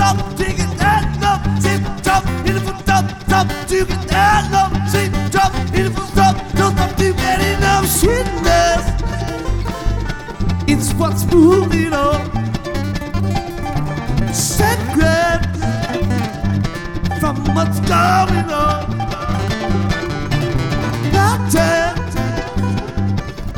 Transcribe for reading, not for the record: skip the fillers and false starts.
top, take it and up, sit top, hit it from top, top, take it and up, sit top, hit it from top, don't stop to get enough sweetness. It's what's moving on. Sacred from what's going on. Mountain